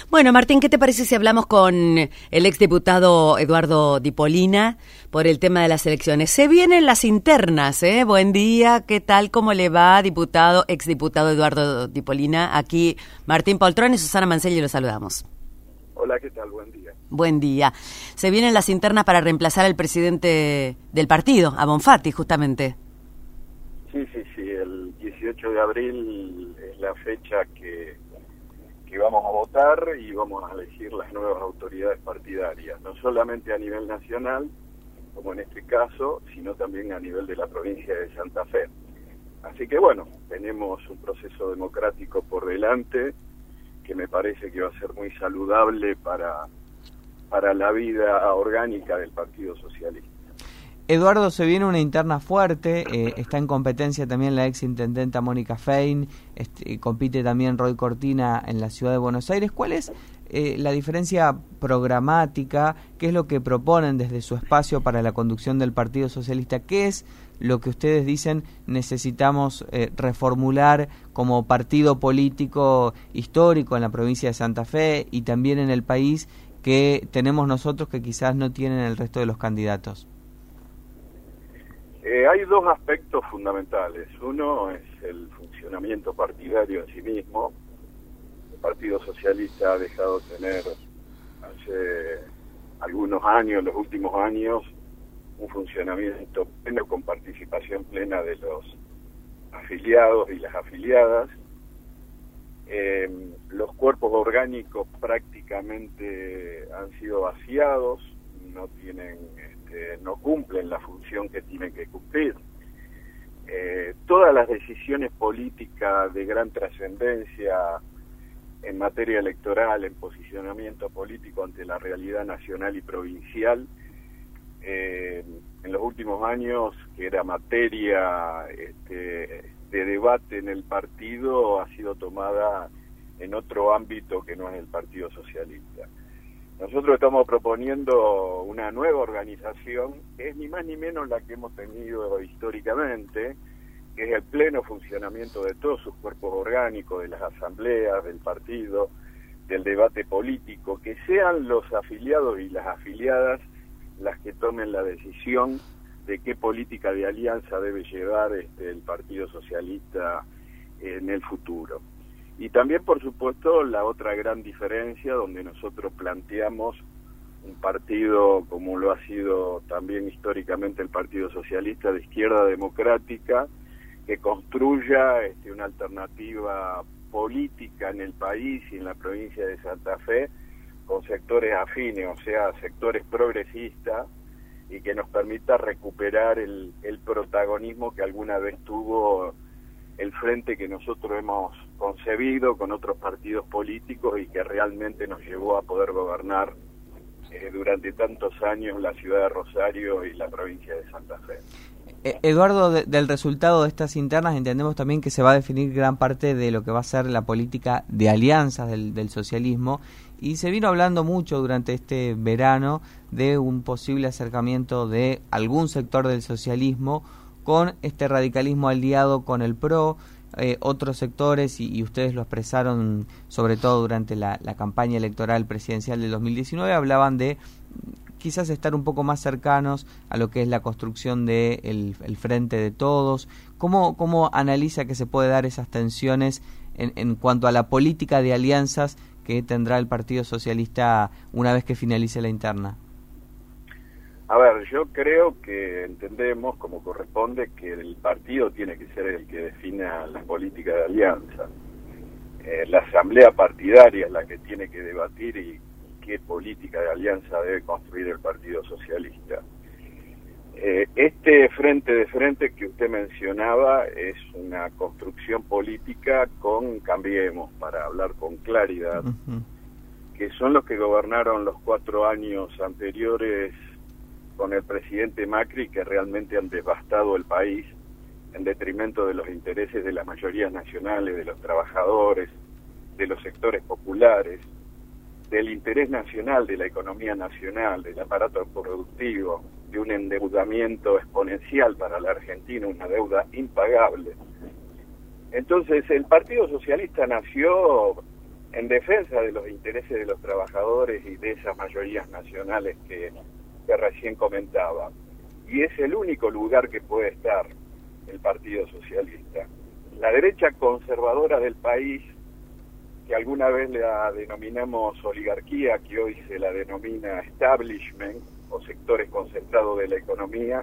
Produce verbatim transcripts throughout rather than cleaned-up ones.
Bueno, Martín, ¿qué te parece si hablamos con el exdiputado Eduardo Dipolina por el tema de las elecciones? Se vienen las internas, ¿eh? Buen día, ¿qué tal? ¿Cómo le va, diputado, exdiputado Eduardo Dipolina? Aquí Martín Poltrón y Susana Mancelli, los saludamos. Hola, ¿qué tal? Buen día. Buen día. Se vienen las internas para reemplazar al presidente del partido, a Bonfatti, justamente. Sí, sí, sí, el dieciocho de abril es la fecha que, que vamos a votar y vamos a elegir las nuevas autoridades partidarias, no solamente a nivel nacional, como en este caso, sino también a nivel de la provincia de Santa Fe. Así que bueno, tenemos un proceso democrático por delante que me parece que va a ser muy saludable para, para la vida orgánica del Partido Socialista. Eduardo, se viene una interna fuerte, eh, está en competencia también la ex intendenta Mónica Fein, este, compite también Roy Cortina en la ciudad de Buenos Aires. ¿Cuál es eh, la diferencia programática? ¿Qué es lo que proponen desde su espacio para la conducción del Partido Socialista? ¿Qué es lo que ustedes dicen necesitamos eh, reformular como partido político histórico en la provincia de Santa Fe y también en el país que tenemos nosotros que quizás no tienen el resto de los candidatos? Eh, hay dos aspectos fundamentales. Uno es el funcionamiento partidario en sí mismo. El Partido Socialista ha dejado de tener hace algunos años, los últimos años, un funcionamiento pleno con participación plena de los afiliados y las afiliadas. Eh, los cuerpos orgánicos prácticamente han sido vaciados, no tienen, este, no cumplen la función que tienen que cumplir. Eh, todas las decisiones políticas de gran trascendencia en materia electoral, en posicionamiento político ante la realidad nacional y provincial, eh, en los últimos años, que era materia este, de debate en el partido, ha sido tomada en otro ámbito que no es el Partido Socialista. Nosotros estamos proponiendo una nueva organización, que es ni más ni menos la que hemos tenido históricamente, que es el pleno funcionamiento de todos sus cuerpos orgánicos, de las asambleas, del partido, del debate político, que sean los afiliados y las afiliadas las que tomen la decisión de qué política de alianza debe llevar este, el Partido Socialista en el futuro. Y también, por supuesto, la otra gran diferencia, donde nosotros planteamos un partido, como lo ha sido también históricamente el Partido Socialista, de izquierda democrática, que construya este, una alternativa política en el país y en la provincia de Santa Fe, con sectores afines, o sea, sectores progresistas, y que nos permita recuperar el, el protagonismo que alguna vez tuvo el frente que nosotros hemos concebido con otros partidos políticos y que realmente nos llevó a poder gobernar eh, durante tantos años la ciudad de Rosario y la provincia de Santa Fe. Eh, Eduardo, de, del resultado de estas internas entendemos también que se va a definir gran parte de lo que va a ser la política de alianzas del, del socialismo, y se vino hablando mucho durante este verano de un posible acercamiento de algún sector del socialismo con este radicalismo aliado con el P R O, eh, otros sectores, y, y ustedes lo expresaron sobre todo durante la, la campaña electoral presidencial del dos mil diecinueve, hablaban de quizás estar un poco más cercanos a lo que es la construcción de el, el Frente de Todos. ¿Cómo, cómo analiza que se puede dar esas tensiones en, en cuanto a la política de alianzas que tendrá el Partido Socialista una vez que finalice la interna? A ver, yo creo que entendemos, como corresponde, que el partido tiene que ser el que defina la política de alianza. Eh, la asamblea partidaria es la que tiene que debatir y qué política de alianza debe construir el Partido Socialista. Eh, este frente de frente que usted mencionaba es una construcción política con Cambiemos, para hablar con claridad, uh-huh. que son los que gobernaron los cuatro años anteriores con el presidente Macri, que realmente han devastado el país en detrimento de los intereses de las mayorías nacionales, de los trabajadores, de los sectores populares, del interés nacional, de la economía nacional, del aparato productivo, de un endeudamiento exponencial para la Argentina, una deuda impagable. Entonces, el Partido Socialista nació en defensa de los intereses de los trabajadores y de esas mayorías nacionales que, que recién comentaba. Y es el único lugar que puede estar el Partido Socialista. La derecha conservadora del país, que alguna vez la denominamos oligarquía, que hoy se la denomina establishment, o sectores concentrados de la economía,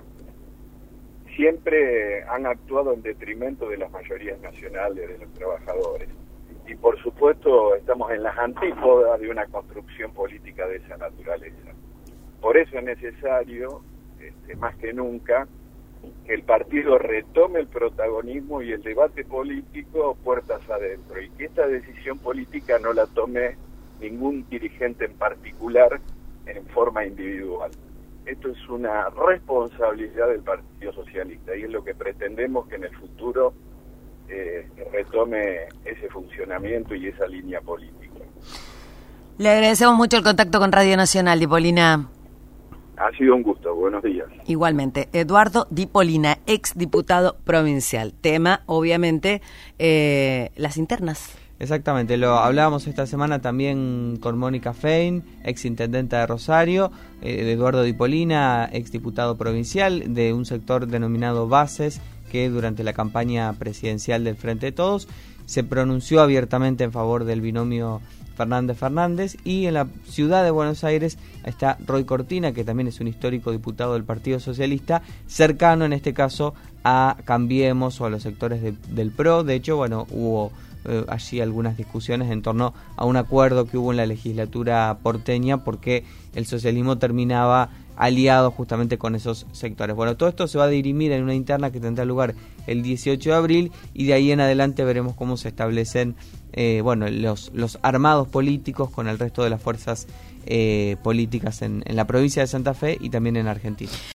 siempre han actuado en detrimento de las mayorías nacionales, de los trabajadores. Y por supuesto estamos en las antípodas de una construcción política de esa naturaleza. Por eso es necesario, este, más que nunca, que el partido retome el protagonismo y el debate político puertas adentro, y que esta decisión política no la tome ningún dirigente en particular en forma individual. Esto es una responsabilidad del Partido Socialista y es lo que pretendemos que en el futuro eh, retome ese funcionamiento y esa línea política. Le agradecemos mucho el contacto con Radio Nacional, Dipolina. Ha sido un gusto, buenos días. Igualmente, Eduardo Dipolina, ex diputado provincial. Tema, obviamente, eh, las internas. Exactamente, lo hablábamos esta semana también con Mónica Fein, ex intendenta de Rosario, eh, Eduardo Dipolina, ex diputado provincial de un sector denominado Bases, que durante la campaña presidencial del Frente de Todos se pronunció abiertamente en favor del binomio Fernández-Fernández, y en la ciudad de Buenos Aires está Roy Cortina, que también es un histórico diputado del Partido Socialista, cercano en este caso a Cambiemos o a los sectores de, del P R O. De hecho, bueno, hubo eh, allí algunas discusiones en torno a un acuerdo que hubo en la legislatura porteña porque el socialismo terminaba aliado justamente con esos sectores. Bueno, todo esto se va a dirimir en una interna que tendrá lugar el dieciocho de abril, y de ahí en adelante veremos cómo se establecen eh, bueno, los, los armados políticos con el resto de las fuerzas eh, políticas en, en la provincia de Santa Fe y también en Argentina.